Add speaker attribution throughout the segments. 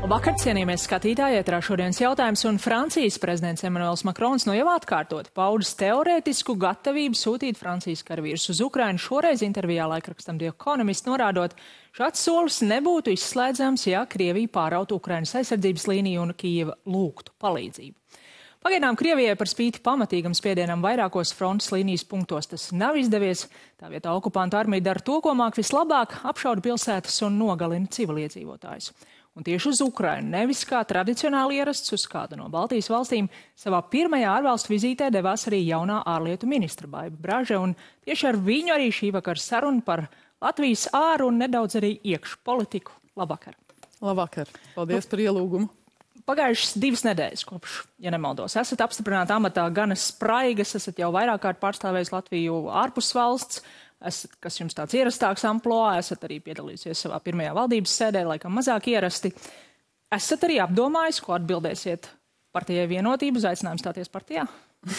Speaker 1: Labvakar, cienījamies skatītāji, ētrā šodienas jautājums, un Francijas prezidents Emmanuels Macrons no jau atkārtot paudis teorētisku gatavību sūtīt Francijas karavīrus uz Ukrainu. Šoreiz intervijā laikrakstam The Economist norādot, šāds solis nebūtu izslēdzams, ja Krievija pārautu Ukrainas aizsardzības līniju un Kijeva lūgtu palīdzību. Pagaidām Krievijai par spīti pamatīgam spiedienam vairākos frontes līnijas punktos tas nav izdevies. Tā vietā okupantu armija dara to, ko māk vislabāk, apšauda pilsētas un nogalina civiliedzīvotājus. Un tieši uz Ukrainu, nevis kā tradicionāli ierasts uz kādu no Baltijas valstīm, savā pirmajā ārvalstu vizītē devās arī jaunā ārlietu ministra Baiba Braža, un tieši ar viņu arī šī vakara saruna par Latvijas āru un nedaudz arī iekšu politiku. Labvakar!
Speaker 2: Labvakar! Paldies par ielūgumu!
Speaker 1: Pagājušas 2 nedēļas kopš, ja nemaldos, esat apstiprināti amatā gana spraigas, esat jau vairāk kārt pārstāvējis Latviju ārpus valsts, kas jums tāds ierastāks amploā, esat arī piedalījusies savā pirmajā valdības sēdē, laikam mazāk ierasti. Esat arī apdomājis, ko atbildēsiet partijai Vienotība uz aicinājumu stāties partijā?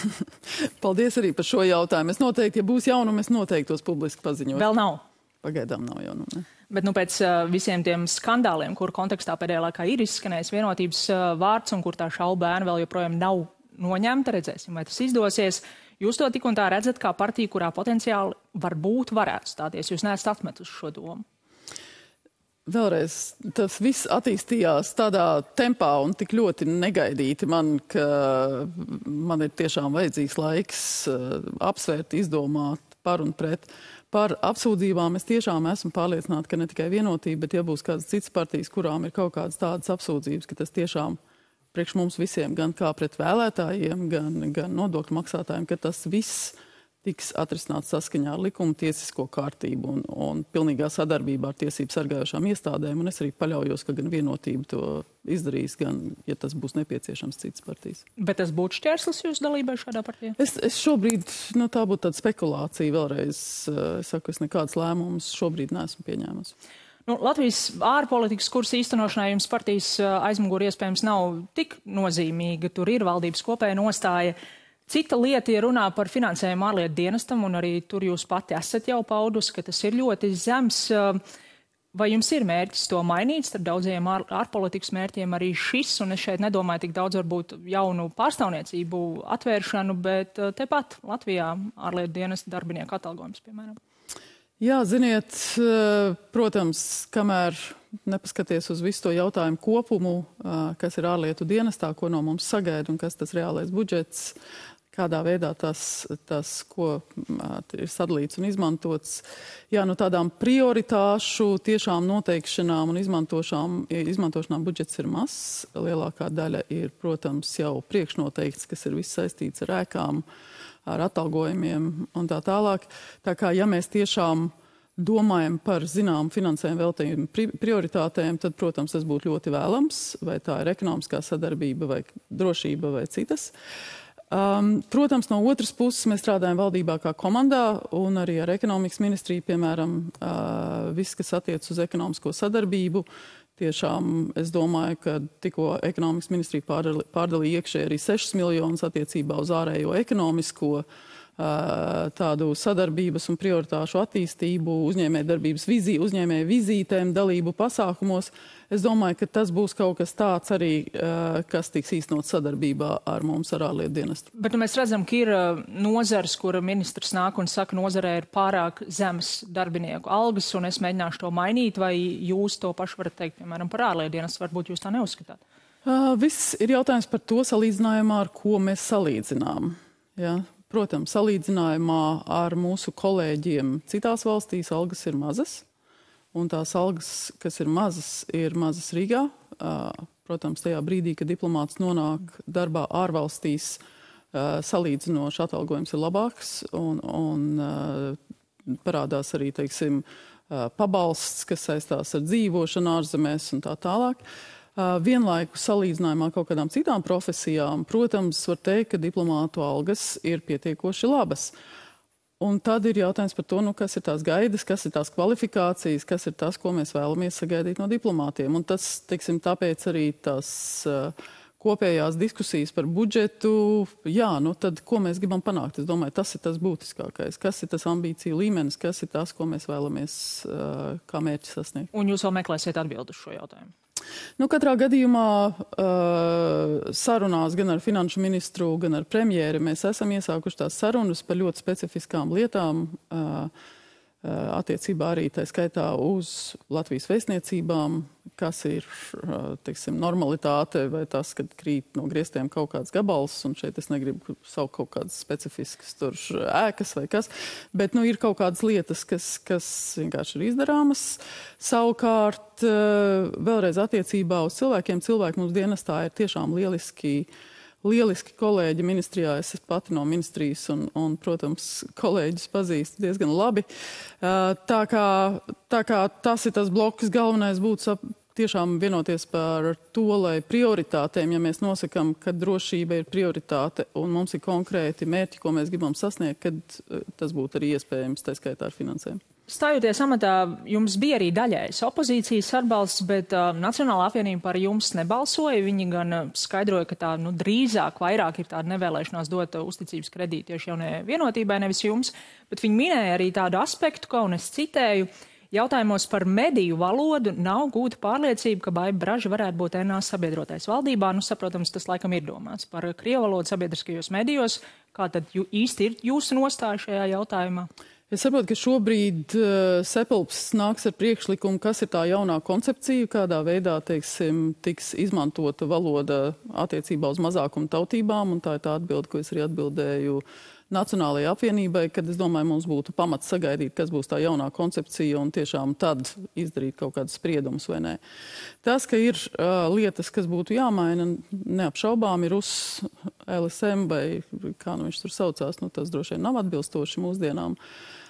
Speaker 2: Paldies arī par šo jautājumu. Es noteikti, ja būs jaunumi, es noteikti tos publiski paziņošu.
Speaker 1: Vēl nav?
Speaker 2: Pagaidām nav jaunumi, ne?
Speaker 1: Bet pēc visiem tiem skandāliem, kur kontekstā pēdējā laikā ir izskanējis Vienotības vārds un kur tā šaubu bērna vēl joprojām nav noņemta, redzēsim, vai tas izdosies. Jūs to tik un tā redzat kā partiju, kurā potenciāli varētu stāties. Jūs neesat atmetuši šo domu.
Speaker 2: Vēlreiz, tas viss attīstījās tādā tempā un tik ļoti negaidīti ka man ir tiešām vajadzīgs laiks apsvērt, izdomāt par un pret. Par apsūdzībām es tiešām esmu pārliecināta, ka ne tikai Vienotība, bet ja būs kādas citas partijas, kurām ir kaut kādas tādas apsūdzības, ka tas tiešām priekš mums visiem, gan kā pret vēlētājiem, gan nodokļu maksātājiem, ka tas viss tiks atrisināts saskaņā ar likumu, tiesisko kārtību un pilnīgā sadarbībā ar tiesību sargājošām iestādēm. Un es arī paļaujos, ka gan Vienotība to izdarīs, gan, ja tas būs nepieciešams, citas partijas.
Speaker 1: Bet tas būtu šķērslis jūsu dalībai šādā partijā?
Speaker 2: Es šobrīd, tā būtu tāda spekulācija vēlreiz. Es saku, es nekādas lēmumus šobrīd neesmu pieņēmusi.
Speaker 1: Latvijas ārpolitikas kursa īstenošanai jums partijas aizmugure iespējams nav tik nozīmīga. Tur ir valdības kopēja nostāja. Cita lieta, ja runā par finansējumu ārlietu dienestam, un arī tur jūs pati esat jau paudus, ka tas ir ļoti zems. Vai jums ir mērķis to mainīt starp daudziem ārpolitikas mērķiem arī šis, un es šeit nedomāju tik daudz varbūt jaunu pārstāvniecību atvēršanu, bet tepat Latvijā ārlietu dienesta darbinieku atalgojums, piemēram?
Speaker 2: Jā, ziniet, protams, kamēr nepaskaties uz visu to jautājumu kopumu, kas ir ārlietu dienestā, ko no mums sagaida un kas tas reālais budžets, kādā veidā tas ko ir sadalīts un izmantots. Jā, tādām prioritāšu tiešām noteikšanām un izmantošanām budžets ir mazs. Lielākā daļa ir, protams, jau priekšnoteikts, kas ir viss saistīts ar ēkām, ar atalgojumiem un tā tālāk. Tā kā, ja mēs tiešām domājam par zināmu finansējumu veltījumu prioritātēm, tad, protams, tas būtu ļoti vēlams, vai tā ir ekonomiskā sadarbība, vai drošība, vai citas. Protams, no otras puses mēs strādājam valdībā kā komandā un arī ar ekonomikas ministriju, piemēram, viss, kas attiec uz ekonomisko sadarbību. Tiešām es domāju, ka tikko ekonomikas ministrija pārdalīja iekšēji arī 6 miljonus attiecībā uz ārējo ekonomisko tādu sadarbības un prioritāšu attīstību, uzņēmējdarbības uzņēmēju vizītēm, dalību pasākumos. Es domāju, ka tas būs kaut kas tāds arī, kas tiks īstenot sadarbībā ar mums, ar ārlietu dienestu.
Speaker 1: Bet mēs redzam, ka ir nozars, kura ministrs nāk un saka, nozarē ir pārāk zemes darbinieku algas, un es mēģināšu to mainīt, vai jūs to pašu varat teikt, piemēram, par ārlietu dienestu, varbūt jūs tā neuzskatāt?
Speaker 2: Viss ir jautājums par to salīdzinājumā, ar ko mēs salīdzinām. Ja? Protams, salīdzinājumā ar mūsu kolēģiem citās valstīs algas ir mazas, un tās algas, kas ir mazas Rīgā. Protams, tajā brīdī, kad diplomāts nonāk darbā ārvalstīs, salīdzinoši atalgojums ir labāks, un parādās arī, teiksim, pabalsts, kas saistās ar dzīvošanu ārzemēs un tā tālāk. Vienlaikus salīdzinājumā kaut kādām citām profesijām, protams, var teikt, ka diplomātu algas ir pietiekoši labas. Un tad ir jautājums par to, kas ir tās gaidas, kas ir tās kvalifikācijas, kas ir tas, ko mēs vēlamies sagaidīt no diplomātiem. Un tas, teiksim, tāpēc arī tās kopējās diskusijas par budžetu, tad ko mēs gribam panākt? Es domāju, tas ir tas būtiskākais. Kas ir tas ambīciju līmenis, kas ir tas, ko mēs vēlamies kā mērķi sasniegt?
Speaker 1: Un jūs vēl meklēsiet atbildi uz šo jautājumu?
Speaker 2: Katrā gadījumā sarunās gan ar finanšu ministru, gan ar premjeri mēs esam iesākuši tās sarunas par ļoti specifiskām lietām, attiecībā arī tā skaitā uz Latvijas vēstniecībām, kas ir, teiksim, normalitāte vai tas, kad krīt no griestiem kaut kāds gabals, un šeit es negribu saukt kaut kādas specifiskas tur ēkas vai kas, bet, ir kaut kādas lietas, kas vienkārši ir izdarāmas. Savukārt, vēlreiz attiecībā uz cilvēkiem, cilvēki mums dienestā ir tiešām lieliski kolēģi ministrijā. Es pati no ministrijas un protams, kolēģis pazīstu diezgan labi. Tā kā tas ir tas bloks, galvenais būtu tiešām vienoties par to, lai prioritātēm, ja mēs nosakam, ka drošība ir prioritāte un mums ir konkrēti mērķi, ko mēs gribam sasniegt, kad tas būtu arī iespējams, tā skaitā ar finansēm.
Speaker 1: Stājoties amatā, jums bija arī daļais opozīcijas atbalsts, bet Nacionālā apvienība par jums nebalsoja. Viņi gan skaidroja, ka tā drīzāk vairāk ir tāda nevēlēšanās dot uzticības kredītu tieši jaunajai vienotībai, nevis jums. Bet viņi minēja arī tādu aspektu, ko, un es citēju, jautājumos par mediju valodu nav gūta pārliecība, ka Baiba Braža varētu būt NA sabiedrotais valdībā. Saprotams, tas laikam ir domāts par krievu valodu sabiedriskajos medijos. Kā tad īsti ir jūsu nostāja šajā jautājumā?
Speaker 2: Es saprotu, ka šobrīd Sepelps nāks ar priekšlikumu, kas ir tā jaunā koncepcija, kādā veidā, teiksim, tiks izmantota valoda attiecībā uz mazākumu tautībām, un tā ir tā atbilde, ko es arī atbildēju Nacionālajai apvienībai, kad es domāju, mums būtu pamats sagaidīt, kas būs tā jaunā koncepcija, un tiešām tad izdarīt kaut kādus spriedumus vai nē. Tas, ka ir lietas, kas būtu jāmaina, neapšaubām ir uz LSM vai kā viņš tur saucās, tas droši vien nav atbilstoši mūsdienām.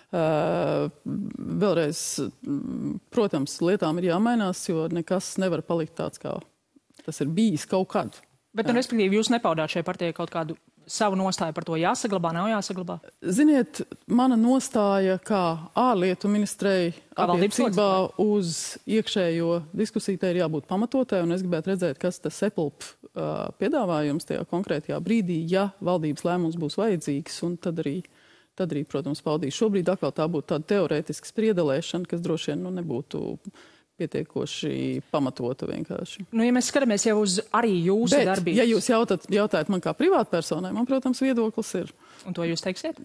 Speaker 2: Vēlreiz, protams, lietām ir jāmainās, jo nekas nevar palikt tāds, kā tas ir bijis kaut kad.
Speaker 1: Bet, respektīvi, jūs nepaudāt šai partijai kaut kādu savu nostāju par to jāsaglabā, nav jāsaglabā?
Speaker 2: Ziniet, mana nostāja kā ārlietu ministrei attiecībā uz iekšējo diskusiju te ir jābūt pamatotai, un es gribētu redzēt, kas tas Sepelp piedāvājums tajā konkrētajā brīdī, ja valdības lēmums būs vajadzīgs, un tad arī, protams, paudīs. Šobrīd atkal tā būtu tāda teorētiska spriedelēšana, kas droši vien nebūtu pietiekoši pamatota vienkārši.
Speaker 1: Ja mēs skatāmies jau uz arī jūsu darbības.
Speaker 2: Ja jūs jautājat man kā privātpersonai, man, protams, viedoklis ir.
Speaker 1: Un to jūs teiksiet?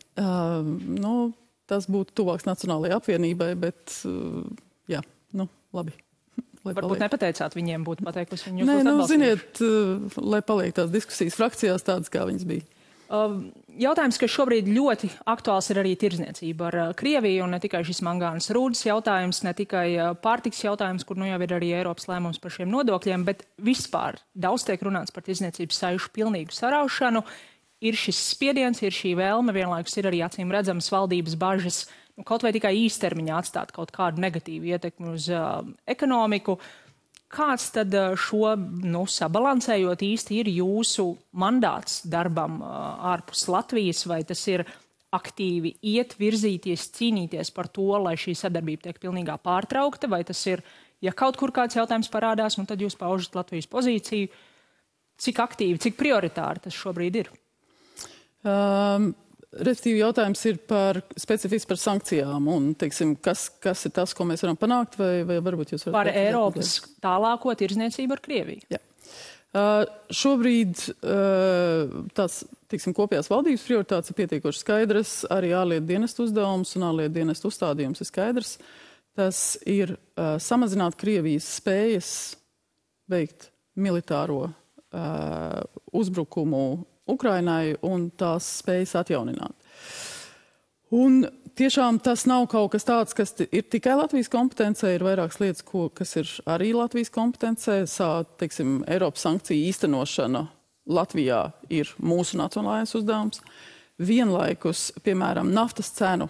Speaker 2: Tas būtu tuvāks Nacionālajai apvienībai, bet, labi.
Speaker 1: Varbūt nepateicāt viņiem, būtu pateikusi, viņi jūs
Speaker 2: būtu
Speaker 1: atbalstījuši.
Speaker 2: Ziniet, lai paliek tās diskusijas frakcijās tādas, kā viņas bija.
Speaker 1: Jautājums, kas šobrīd ļoti aktuāls ir arī tirdzniecība ar Krieviju, un ne tikai šis mangānas rūdas jautājums, ne tikai pārtiks jautājums, kur jau ir arī Eiropas lēmums par šiem nodokļiem, bet vispār daudz tiek runāts par tirdzniecības saišu pilnīgu saraušanu. Ir šis spiediens, ir šī vēlme, vienlaikus ir arī acīm redzamas valdības bažas, kaut vai tikai īstermiņā atstāt kaut kādu negatīvu ietekmi uz ekonomiku. Kāds tad šo, sabalansējot īsti ir jūsu mandāts darbam ārpus Latvijas, vai tas ir aktīvi iet, virzīties, cīnīties par to, lai šī sadarbība tiek pilnīgā pārtraukta, vai tas ir, ja kaut kur kāds jautājums parādās, un tad jūs paužat Latvijas pozīciju, cik aktīvi, cik prioritāri tas šobrīd ir?
Speaker 2: Respektīvi jautājums ir specifiski par sankcijām un, teiksim, kas ir tas, ko mēs varam panākt, vai varbūt jūs varat...
Speaker 1: Par Eiropas tālāko tirdzniecību ar Krieviju.
Speaker 2: Jā. Šobrīd tās, teiksim, kopējās valdības prioritātes ir pietiekoši skaidras, arī ārlietu dienestu uzdevums un ārlietu dienestu uzstādījums ir skaidrs. Tas ir samazināt Krievijas spējas veikt militāro uzbrukumu Ukrainai un tās spējas atjaunināt. Un tiešām tas nav kaut kas tāds, kas ir tikai Latvijas kompetencē, ir vairākas lietas, kas ir arī Latvijas kompetencē. Teiksim, Eiropas sankciju īstenošana Latvijā ir mūsu nacionālais uzdevums. Vienlaikus, piemēram, naftas cenu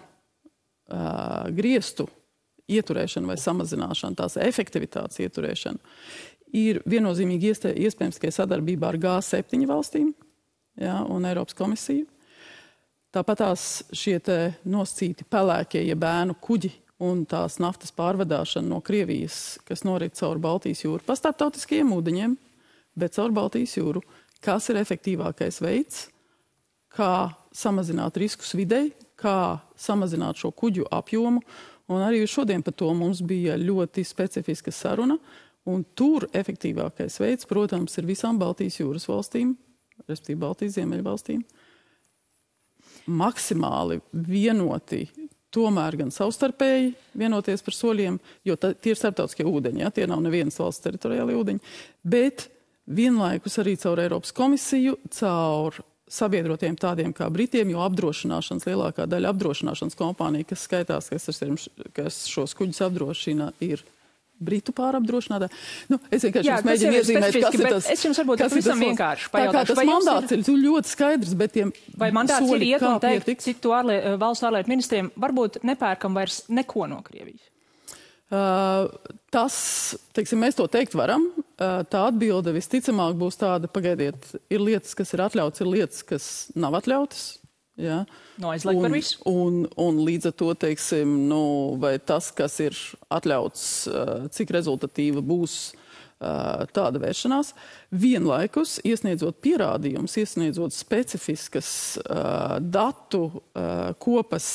Speaker 2: griestu ieturēšana vai samazināšana, tās efektivitātes ieturēšana, ir viennozīmīgi iespējams tikai sadarbībā ar G7 valstīm. Un Eiropas komisiju. Tāpat tās šie nosacīti pelēkie, bēnu kuģi un tās naftas pārvadāšana no Krievijas, kas norit caur Baltijas jūru, pa starptautiskajiem ūdeņiem, bet caur Baltijas jūru, kas ir efektīvākais veids, kā samazināt riskus videi, kā samazināt šo kuģu apjomu. Un arī šodien par to mums bija ļoti specifiska saruna. Un tur efektīvākais veids, protams, ir visām Baltijas jūras valstīm, respektīvi Baltijas ziemeļvalstīm, maksimāli vienoti, tomēr gan savstarpēji vienoties par soļiem, jo tie ir starptautiskie ūdeņi, ja? Tie nav nevienas valsts teritoriāli ūdeņi, bet vienlaikus arī caur Eiropas komisiju, caur sabiedrotiem tādiem kā Britiem, jo apdrošināšanas, lielākā daļa apdrošināšanas kompānija, kas skaitās, kas šos kuģus apdrošina, ir Britu pārapdrošinātā. Es vienkārši jums mēģinu iezīmēt, kas ir tas.
Speaker 1: Es jums varbūt pavisam vienkārši pajautāšu.
Speaker 2: Tas mandāts ir ļoti skaidrs, bet tiem
Speaker 1: vai mandāts ir iet un teikt citu valstu ārlietu ministriem, varbūt nepērkam vairs neko no Krievijas?
Speaker 2: Tas, teiksim, mēs to teikt varam. Tā atbilde visticamāk būs tāda, pagaidiet, ir lietas, kas ir atļautas, ir lietas, kas nav atļautas. Ja?
Speaker 1: Aizliegt par visu.
Speaker 2: Un līdz ar to, teiksim, vai tas, kas ir atļauts, cik rezultatīva būs tāda vēršanās, vienlaikus iesniedzot pierādījumus, iesniedzot specifiskas datu kopas,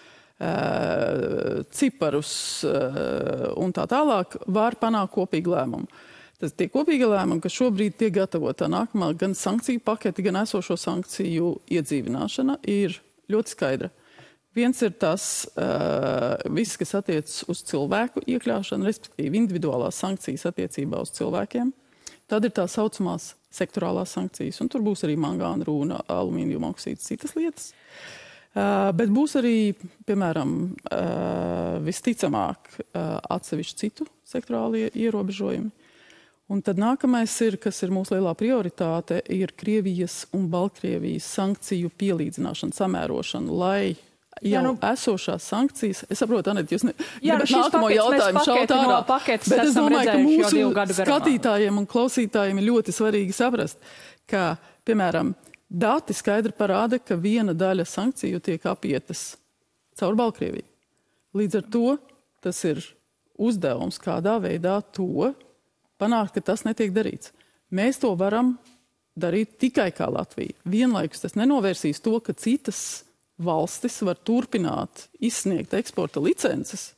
Speaker 2: ciparus un tā tālāk, var panākt kopīgu lēmumu. Tas tie kopīgi lēmumi, kas šobrīd tiek gatavota nākamā gan sankciju paketi, gan esošo sankciju iedzīvināšana, ir ļoti skaidra. Viens ir tas, viss, kas attiecas uz cilvēku iekļaušanu, respektīvi individuālās sankcijas attiecībā uz cilvēkiem. Tad ir tā saucamās sektorālās sankcijas, un tur būs arī mangāna, rūna, alumīnijuma oksīds, citas lietas. Bet būs arī, piemēram, visticamāk atsevišķi citu sektorālie ierobežojumi. Un tad nākamais ir, kas ir mūsu lielā prioritāte, ir Krievijas un Baltkrievijas sankciju pielīdzināšana, samērošana, lai jau esošās sankcijas, es saprotu, Anēt, jūs nākamo jautājumu šaut ārā, bet es domāju, ka mūsu skatītājiem un klausītājiem ir ļoti svarīgi saprast, ka, piemēram, dati skaidri parāda, ka viena daļa sankciju tiek apietas caur Baltkrieviju. Līdz ar to tas ir uzdevums kādā veidā to panākt, ka tas netiek darīts. Mēs to varam darīt tikai kā Latvija. Vienlaikus tas nenovērsīs to, ka citas valstis var turpināt izsniegt eksporta licences.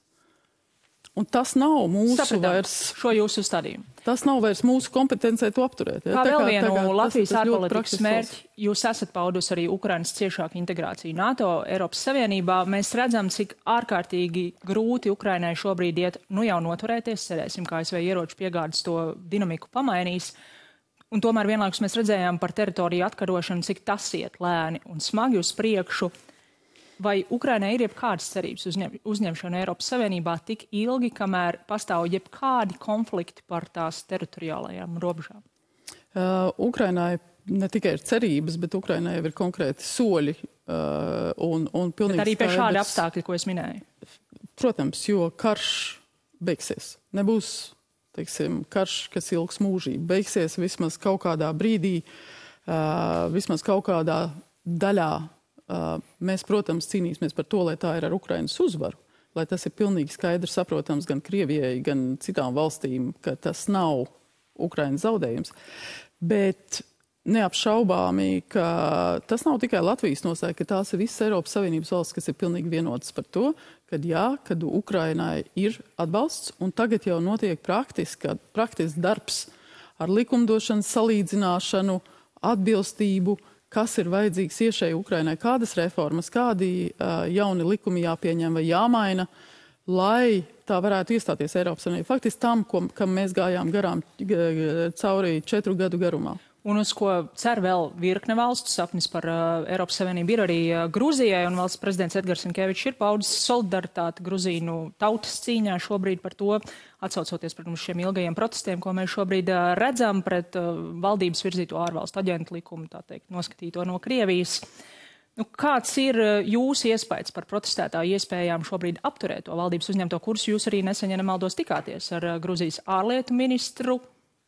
Speaker 2: Un tas nav mūsu vairs...
Speaker 1: šo jūsu stadījumu.
Speaker 2: Tas nav vairs mūsu kompetencē to apturēt. Ja?
Speaker 1: Kā vēl vienu Latvijas ārpolitikas mērķi, jūs esat paudus arī Ukrainas ciešāku integrāciju NATO, Eiropas Savienībā. Mēs redzam, cik ārkārtīgi grūti Ukrainai šobrīd iet, jau noturēties, cerēsim, kā ASV ieroču piegādes to dinamiku pamainīs. Un tomēr vienlaikus mēs redzējām par teritoriju atkarošanu, cik tas iet lēni un smagi uz priekšu. Vai Ukrainai ir jebkādas cerības uzņemšanu Eiropas Savienībā tik ilgi, kamēr pastāv jebkādi konflikti par tās teritoriālajām robežām?
Speaker 2: Ukrainai ne tikai ir cerības, bet Ukrainai jau ir konkrēti soļi un pilnīgi
Speaker 1: bet arī pie šādi apstākļi, ko es minēju?
Speaker 2: Protams, jo karš beigsies. Nebūs, teiksim, karš, kas ilgs mūžību. Beigsies vismaz kaut kādā brīdī, vismaz kaut kādā daļā. Mēs, protams, cīnīsimies par to, lai tā ir ar Ukrainas uzvaru, lai tas ir pilnīgi skaidrs saprotams gan Krievijai, gan citām valstīm, ka tas nav Ukrainas zaudējums. Bet neapšaubāmi, ka tas nav tikai Latvijas nostāja, ka tās ir visas Eiropas Savienības valsts, kas ir pilnīgi vienotas par to, kad Ukrainai ir atbalsts, un tagad jau notiek praktisks darbs ar likumdošanas salīdzināšanu, atbilstību, kas ir vajadzīgs iešēji Ukrainai, kādas reformas, kādi jauni likumi jāpieņem vai jāmaina, lai tā varētu iestāties Eiropas Savienībā. Faktiski tam, kam mēs gājām garām cauri 4 gadu garumā.
Speaker 1: Un uz ko cer vēl virkne valstu, sapnis par Eiropas Savienību ir arī Gruzijai, un valsts prezidents Edgars Rinkevičs ir paudis solidaritāti Gruzīnu tautas cīņā šobrīd par to, atsaucoties, protams, šiem ilgajiem protestiem, ko mēs šobrīd redzam pret valdības virzīto ārvalstu aģentu likumu, tā teikt, noskatīto no Krievijas. Kāds ir jūsu iespējas par protestētāju iespējām šobrīd apturēt to valdības uzņemto kursu? Jūs arī nesen, ja nemaldos, tikāties ar Gruzijas ārlietu ministru.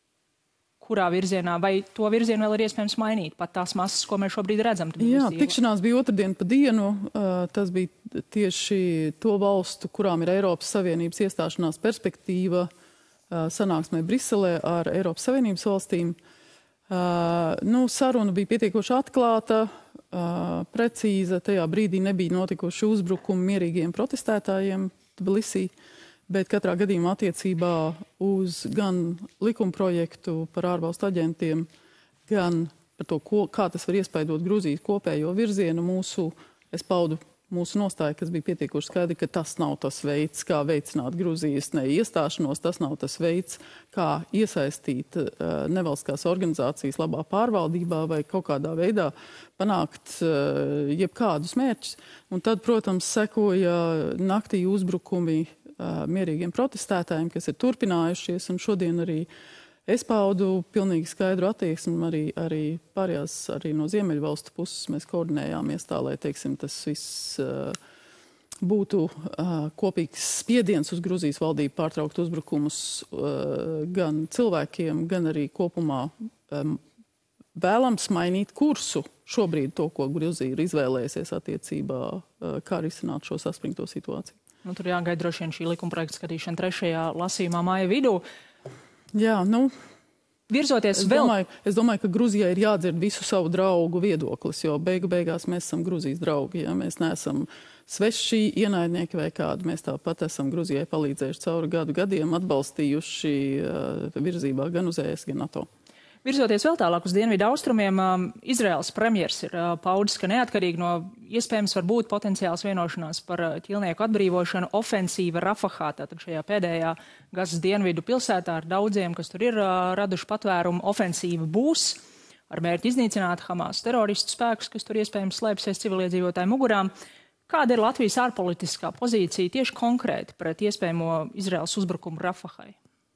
Speaker 1: Kurā virzienā, vai to virzienu vēl ir iespējams mainīt, pat tās masas, ko mēs šobrīd redzam?
Speaker 2: Jā, tikšanās bija otrdien pa dienu. Tas bija tieši to valstu, kurām ir Eiropas Savienības iestāšanās perspektīva sanāksmē Briselē ar Eiropas Savienības valstīm. Saruna bija pietiekoši atklāta, precīza. Tajā brīdī nebija notikuši uzbrukumi mierīgiem protestētājiem Tbilisī. bet katrā gadījumā attiecībā uz gan likumprojektu par ārvalstu aģentiem, gan par to, kā tas var iespaidot Gruzijas kopējo virzienu, es paudu mūsu nostāju, kas bija pietiekoši skaidri, ka tas nav tas veids, kā veicināt Gruzijas iestāšanos, tas nav tas veids, kā iesaistīt nevalstiskās organizācijas labā pārvaldībā vai kaut kādā veidā panākt jebkādus mērķus. Un tad, protams, sekoja naktī uzbrukumi mierīgiem protestētājiem, kas ir turpinājušies, un šodien arī es paudu pilnīgi skaidru attieksmi, arī pārējās, arī no Ziemeļvalstu puses mēs koordinējāmies tā, lai, teiksim, tas viss būtu kopīgs spiediens uz Gruzijas valdību pārtraukt uzbrukumus gan cilvēkiem, gan arī kopumā vēlams mainīt kursu šobrīd to, ko Gruzija ir izvēlējusies attiecībā, kā risināt šo saspringto situāciju.
Speaker 1: Nu, tur jāgaida droši vien šī likumprojekta skatīšana 3. lasījumā māja vidū.
Speaker 2: Jā,
Speaker 1: virzoties
Speaker 2: es domāju, ka Gruzijai ir jādzird visu savu draugu viedoklis, jo beigās mēs esam Gruzijas draugi, ja mēs neesam sveši ienaidnieki vai kādi. Mēs tāpat esam Gruzijai palīdzējuši cauri gadiem, atbalstījuši virzībā gan uz ES, gan NATO.
Speaker 1: Virzoties vēl tālāk uz dienvidu austrumiem, Izraels premjers ir paudis, ka neatkarīgi no iespējams var būt potenciāls vienošanās par ķīlnieku atbrīvošanu ofensīva Rafahā, tātad šajā pēdējā Gazas dienvidu pilsētā ar daudziem, kas tur ir raduši patvērumu, ofensīva būs ar mērķi iznīcināt Hamas teroristu spēkus, kas tur iespējams slēpsies civiliedzīvotāju mugurām. Kāda ir Latvijas ārpolitiskā pozīcija tieši konkrēti pret iespējamo Izraels uzbrukumu Rafahai?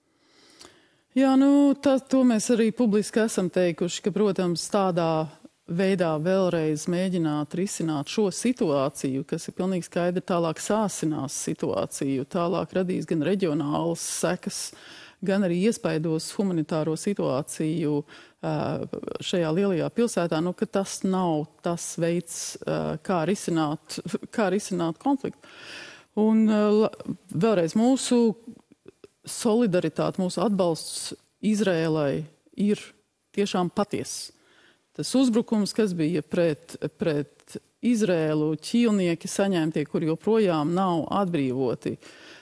Speaker 2: Jā, to mēs arī publiski esam teikuši, ka, protams, tādā veidā vēlreiz mēģināt risināt šo situāciju, kas ir pilnīgi skaidri tālāk sāsinās situāciju, tālāk radīs gan reģionālas sekas, gan arī iespaidos humanitāro situāciju šajā lielajā pilsētā, ka tas nav tas veids, kā risināt konfliktu. Un vēlreiz mūsu solidaritāte, mūsu atbalsts Izrēlai ir tiešām patiess. Tas uzbrukums, kas bija pret Izrēlu, ķīlnieki saņemtie, kur joprojām nav atbrīvoti,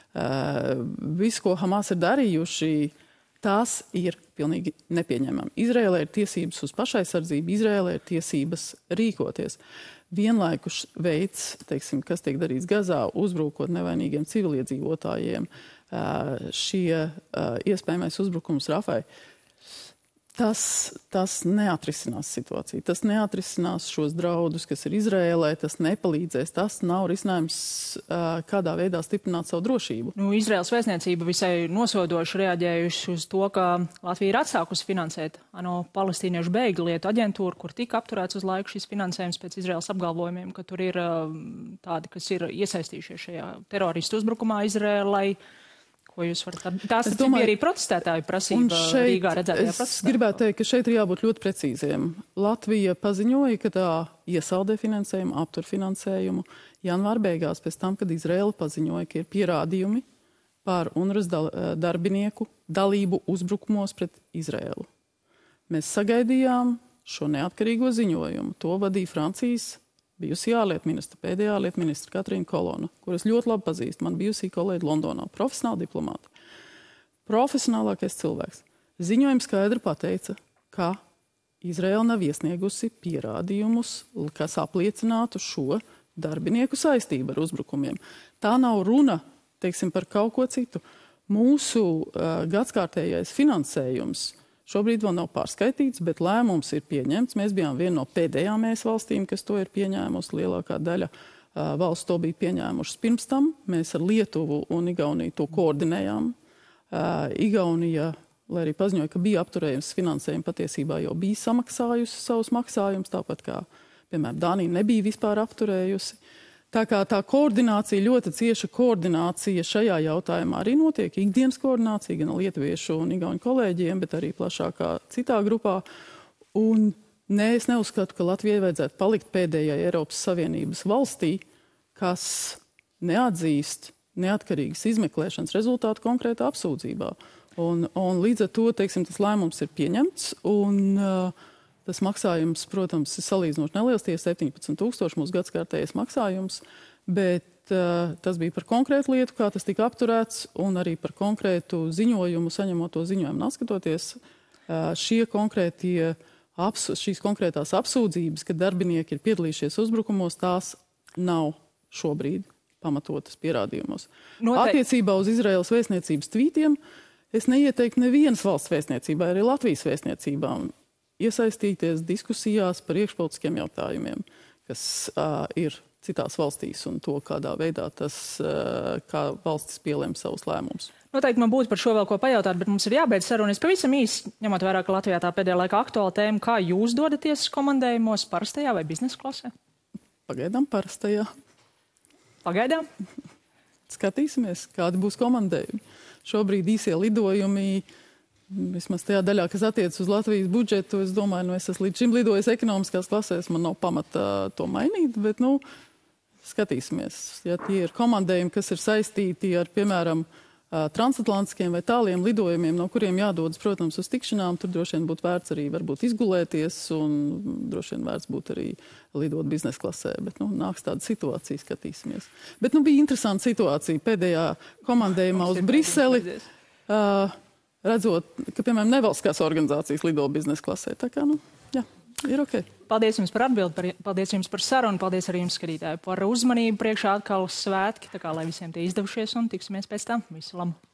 Speaker 2: visu, ko Hamas ir darījuši, tas ir pilnīgi nepieņemami. Izrēlai ir tiesības uz pašaizsardzību, Izrēlai ir tiesības rīkoties. Vienlaikus veids, teiksim, kas tiek darīts Gazā, uzbrukot nevainīgiem civiliedzīvotājiem, šie iespējamais uzbrukums Rafai, tas neatrisinās situāciju. Tas neatrisinās šos draudus, kas ir Izrēlē, tas nepalīdzēs. Tas nav risinājums kādā veidā stiprināt savu drošību.
Speaker 1: Izraels vēstniecība visai nosodoši reaģējuši uz to, ka Latvija ir atsākusi finansēt ANO palestīniešu bēgļu lietu aģentūru, kur tika apturēts uz laiku šis finansējums pēc Izraels apgalvojumiem, ka tur ir tādi, kas ir iesaistījušies šajā teroristu uzbrukumā Izrēlai. Ko jūs varat? Tās bija arī protestētāju prasība Rīgā redzētajā protestā.
Speaker 2: Es gribētu teikt, ka šeit ir jābūt ļoti precīziem. Latvija paziņoja, ka tā iesaldē finansējumu, aptur finansējumu janvāra beigās, pēc tam, kad Izraela paziņoja, ka ir pierādījumi par UNRWA's darbinieku dalību uzbrukumos pret Izraelu. Mēs sagaidījām šo neatkarīgo ziņojumu. To vadīja Francijas bijusī ārlietu ministra, pēdējā ārlietu ministra Katrīna Kolona, kuras ļoti labi pazīst, man bijusī kolēģi Londonā, profesionāli diplomāti. Profesionālākais cilvēks. Ziņojums skaidri pateica, ka Izraela nav iesniegusi pierādījumus, kas apliecinātu šo darbinieku saistību ar uzbrukumiem. Tā nav runa, teiksim, par kaut ko citu. Mūsu gadskārtējais finansējums šobrīd vēl nav pārskaitīts, bet lēmums ir pieņemts. Mēs bijām viena no pēdējām ES valstīm, kas to ir pieņēmusi. Lielākā daļa valsts to bija pieņēmušas pirms tam. Mēs ar Lietuvu un Igauniju to koordinējām. Igaunija, lai arī paziņoja, ka bija apturējums finansējumi, patiesībā jau bija samaksājusi savus maksājumus, tāpat kā, piemēram, Dānija nebija vispār apturējusi. Tā kā tā koordinācija, ļoti cieša koordinācija šajā jautājumā arī notiek, ikdienas koordinācija gan lietuviešu un igauņu kolēģiem, bet arī plašākā citā grupā. Un es neuzskatu, ka Latvijai vajadzētu palikt pēdējai Eiropas Savienības valstī, kas neatzīst neatkarīgas izmeklēšanas rezultātu konkrētā apsūdzībā. Un līdz ar to, teiksim, tas lēmums ir pieņemts un tas maksājums, protams, ir salīdzinoši neliels, tie 17 000 mūsu gadskārtējais maksājums, bet tas bija par konkrētu lietu, kā tas tika apturēts, un arī par konkrētu ziņojumu, saņemot to ziņojumu. Neskatoties, šīs konkrētās apsūdzības, ka darbinieki ir piedalījušies uzbrukumos, tās nav šobrīd pamatotas pierādījumos. Attiecībā uz Izraēlas vēstniecības tvītiem es neieteiktu nevienas valsts vēstniecībai, arī Latvijas vēstniecībām iesaistīties diskusijās par iekšpolitiskiem jautājumiem, kas ir citās valstīs un to, kādā veidā kā valstis pielēma savus lēmumus.
Speaker 1: Noteikti man būtu par šo vēl ko pajautāt, bet mums ir jābeidz sarunas. Pavisam īsi, ņemot vērā, ka Latvijā tā pēdējā laikā aktuāla tēma, kā jūs dodaties komandējumos, parastajā vai biznesa klasē?
Speaker 2: Pagaidām parastajā.
Speaker 1: Pagaidām?
Speaker 2: Skatīsimies, kādi būs komandējumi. Šobrīd īsie lidojumi, vismaz tajā daļā, kas attiec uz Latvijas budžetu, es domāju, es esmu līdz šim lidojis ekonomiskās klasēs, man nav pamata to mainīt, bet, skatīsimies. Ja tie ir komandējumi, kas ir saistīti ar, piemēram, transatlantiskiem vai tāliem lidojumiem, no kuriem jādodas, protams, uz tikšanām, tur droši vien būtu vērts arī varbūt izgulēties un droši vien vērts būtu arī lidot biznesa klasē, bet, nāks tāda situācija, skatīsimies. Bet, bija interesanta situācija pēdējā komandējumā uz Briseli, redzot, ka, piemēram, nevalstiskās organizācijas lido biznesa klasē. Tā kā, jā, ir ok.
Speaker 1: Paldies jums par atbildi, paldies jums par sarunu, paldies arī jums, skatītāji, par uzmanību. Priekšā atkal svētki, tā kā lai visiem tie izdevušies un tiksimies pēc tam. Visu labu!